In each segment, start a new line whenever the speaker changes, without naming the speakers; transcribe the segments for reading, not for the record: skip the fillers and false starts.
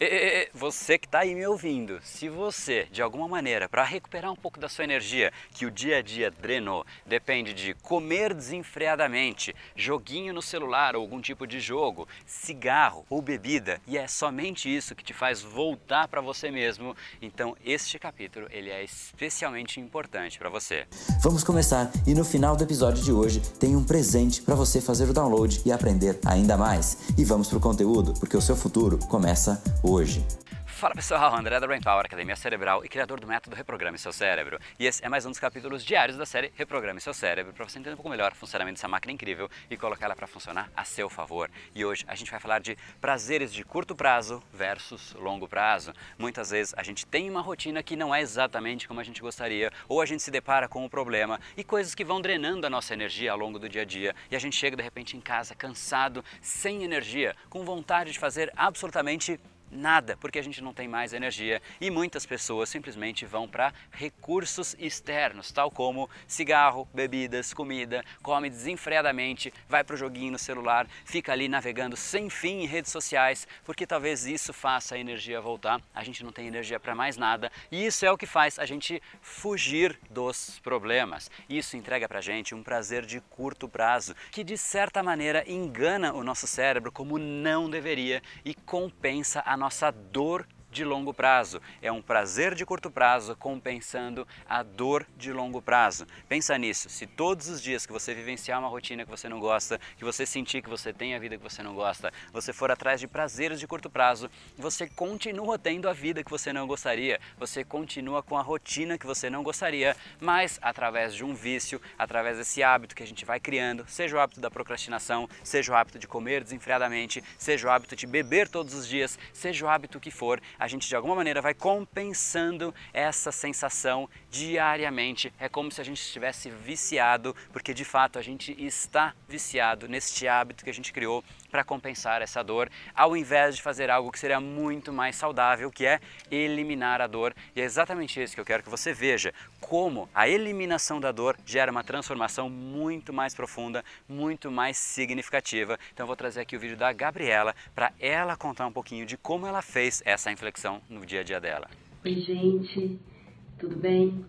Você que está aí me ouvindo, se você, de alguma maneira, para recuperar um pouco da sua energia, que o dia a dia drenou, depende de comer desenfreadamente, joguinho no celular ou algum tipo de jogo, cigarro ou bebida, e é somente isso que te faz voltar para você mesmo, então este capítulo ele é especialmente importante para você.
Vamos começar e no final do episódio de hoje tem um presente para você fazer o download e aprender ainda mais. E vamos pro conteúdo, porque o seu futuro começa hoje.
Fala pessoal, André da Brain Power, Academia Cerebral e criador do método Reprograme Seu Cérebro. E esse é mais um dos capítulos diários da série Reprograme Seu Cérebro, para você entender um pouco melhor o funcionamento dessa máquina incrível e colocar ela para funcionar a seu favor. E hoje a gente vai falar de prazeres de curto prazo versus longo prazo. Muitas vezes a gente tem uma rotina que não é exatamente como a gente gostaria, ou a gente se depara com um problema e coisas que vão drenando a nossa energia ao longo do dia a dia, e a gente chega de repente em casa cansado, sem energia, com vontade de fazer absolutamente nada, porque a gente não tem mais energia, e muitas pessoas simplesmente vão para recursos externos, tal como cigarro, bebidas, comida, come desenfreadamente, vai para o joguinho no celular, fica ali navegando sem fim em redes sociais, porque talvez isso faça a energia voltar, a gente não tem energia para mais nada, e isso é o que faz a gente fugir dos problemas. Isso entrega para a gente um prazer de curto prazo, que de certa maneira engana o nosso cérebro como não deveria e compensa a nossa dor de longo prazo. É um prazer de curto prazo compensando a dor de longo prazo. Pensa nisso, se todos os dias que você vivenciar uma rotina que você não gosta, que você sentir que você tem a vida que você não gosta, você for atrás de prazeres de curto prazo, você continua tendo a vida que você não gostaria, você continua com a rotina que você não gostaria, mas através de um vício, através desse hábito que a gente vai criando, seja o hábito da procrastinação, seja o hábito de comer desenfreadamente, seja o hábito de beber todos os dias, seja o hábito que for, a gente de alguma maneira vai compensando essa sensação diariamente. É como se a gente estivesse viciado, porque de fato a gente está viciado neste hábito que a gente criou para compensar essa dor, ao invés de fazer algo que seria muito mais saudável, que é eliminar a dor. E é exatamente isso que eu quero que você veja, como a eliminação da dor gera uma transformação muito mais profunda, muito mais significativa. Então eu vou trazer aqui o vídeo da Gabriela para ela contar um pouquinho de como ela fez essa inflexão no dia a dia dela.
Oi gente, tudo bem?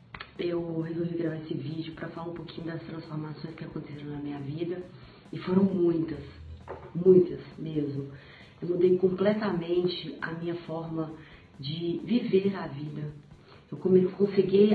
Eu resolvi gravar esse vídeo para falar um pouquinho das transformações que aconteceram na minha vida, e foram muitas mesmo. Eu mudei completamente a minha forma de viver a vida. Eu consegui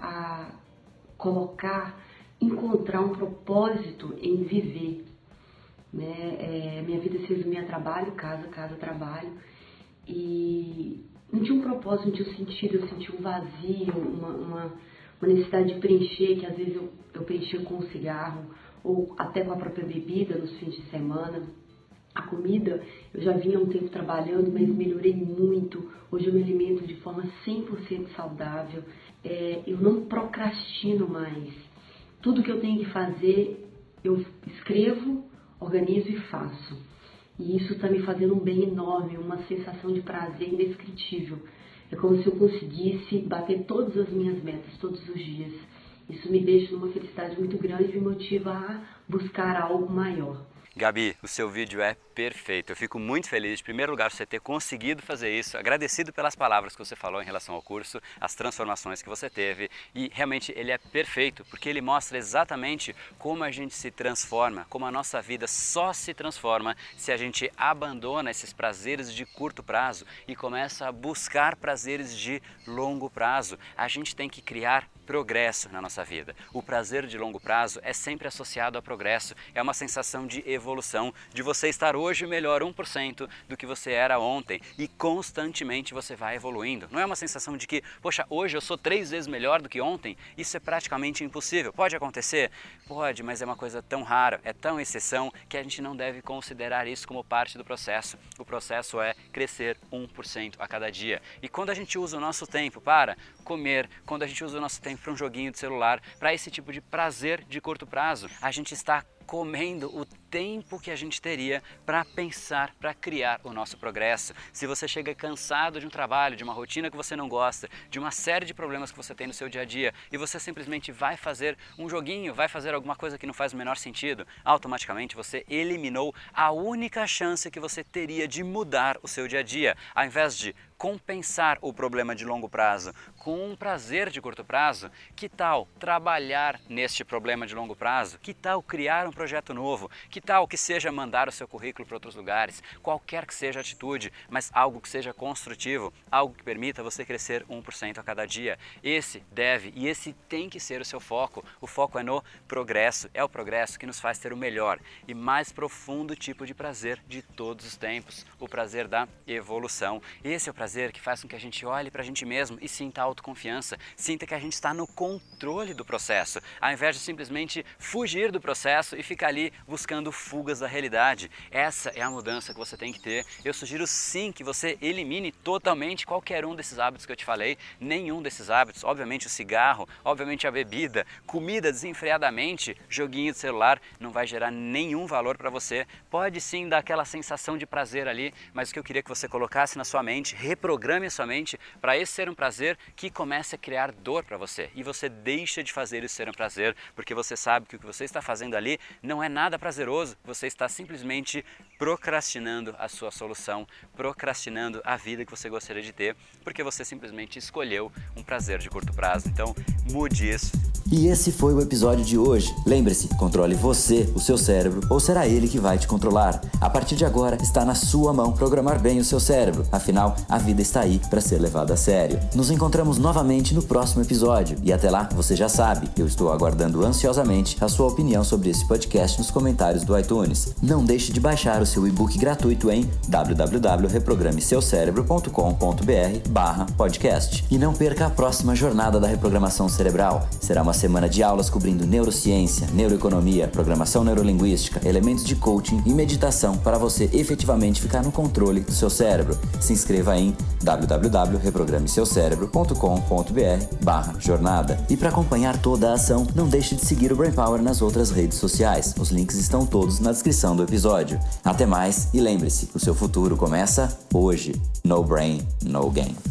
encontrar um propósito em viver, né? Minha vida se resumia a trabalho, casa, trabalho, e não tinha um propósito, não tinha um sentido. Eu sentia um vazio, uma necessidade de preencher, que às vezes eu preenchia com o cigarro ou até com a própria bebida nos fins de semana. A comida, eu já vinha há um tempo trabalhando, mas melhorei muito. Hoje eu me alimento de forma 100% saudável. Eu não procrastino mais. Tudo que eu tenho que fazer, eu escrevo, organizo e faço. E isso está me fazendo um bem enorme, uma sensação de prazer indescritível. É como se eu conseguisse bater todas as minhas metas todos os dias. Isso me deixa numa felicidade muito grande e me motiva a buscar algo maior.
Gabi, o seu vídeo é perfeito. Eu fico muito feliz, em primeiro lugar, você ter conseguido fazer isso, agradecido pelas palavras que você falou em relação ao curso, as transformações que você teve, e realmente ele é perfeito, porque ele mostra exatamente como a gente se transforma, como a nossa vida só se transforma se a gente abandona esses prazeres de curto prazo e começa a buscar prazeres de longo prazo. A gente tem que criar progresso na nossa vida. O prazer de longo prazo é sempre associado a progresso, é uma sensação de evolução, de você estar hoje melhor 1% do que você era ontem, e constantemente você vai evoluindo. Não é uma sensação de que, poxa, hoje eu sou 3 vezes melhor do que ontem. Isso é praticamente impossível. Pode acontecer? Pode, mas é uma coisa tão rara, é tão exceção, que a gente não deve considerar isso como parte do processo. O processo é crescer 1% a cada dia. E quando a gente usa o nosso tempo para comer, quando a gente usa o nosso tempo para um joguinho de celular, para esse tipo de prazer de curto prazo, a gente está comendo o tempo que a gente teria para pensar, para criar o nosso progresso. Se você chega cansado de um trabalho, de uma rotina que você não gosta, de uma série de problemas que você tem no seu dia a dia e você simplesmente vai fazer um joguinho, vai fazer alguma coisa que não faz o menor sentido, automaticamente você eliminou a única chance que você teria de mudar o seu dia a dia. Ao invés de compensar o problema de longo prazo com um prazer de curto prazo, que tal trabalhar neste problema de longo prazo? Que tal criar um projeto novo? Que tal que seja mandar o seu currículo para outros lugares? Qualquer que seja a atitude, mas algo que seja construtivo, algo que permita você crescer 1% a cada dia. Esse deve e esse tem que ser o seu foco. O foco é no progresso. É o progresso que nos faz ter o melhor e mais profundo tipo de prazer de todos os tempos. O prazer da evolução. Esse é o prazer que faz com que a gente olhe para a gente mesmo e sinta autoconfiança, sinta que a gente está no controle do processo, ao invés de simplesmente fugir do processo e ficar ali buscando fugas da realidade. Essa é a mudança que você tem que ter. Eu sugiro sim que você elimine totalmente qualquer um desses hábitos que eu te falei, nenhum desses hábitos, obviamente o cigarro, obviamente a bebida, comida desenfreadamente, joguinho de celular, não vai gerar nenhum valor para você. Pode sim dar aquela sensação de prazer ali, mas o que eu queria que você colocasse na sua mente, reprograme a sua mente para esse ser um prazer que comece a criar dor para você. E você deixa de fazer isso ser um prazer, porque você sabe que o que você está fazendo ali não é nada prazeroso. Você está simplesmente procrastinando a sua solução, procrastinando a vida que você gostaria de ter, porque você simplesmente escolheu um prazer de curto prazo. Então, mude isso.
E esse foi o episódio de hoje. Lembre-se, controle você, o seu cérebro, ou será ele que vai te controlar? A partir de agora, está na sua mão programar bem o seu cérebro. Afinal, a vida está aí para ser levada a sério. Nos encontramos novamente no próximo episódio. E até lá, você já sabe, eu estou aguardando ansiosamente a sua opinião sobre esse podcast nos comentários do iTunes. Não deixe de baixar o seu e-book gratuito em www.reprogrameseucerebro.com.br/podcast. E não perca a próxima jornada da reprogramação cerebral. Será uma semana de aulas cobrindo neurociência, neuroeconomia, programação neurolinguística, elementos de coaching e meditação para você efetivamente ficar no controle do seu cérebro. Se inscreva em www.reprogrameseucerebro.com.br/jornada. E para acompanhar toda a ação, não deixe de seguir o Brain Power nas outras redes sociais. Os links estão todos na descrição do episódio. Até mais e lembre-se, o seu futuro começa hoje. No brain, no game.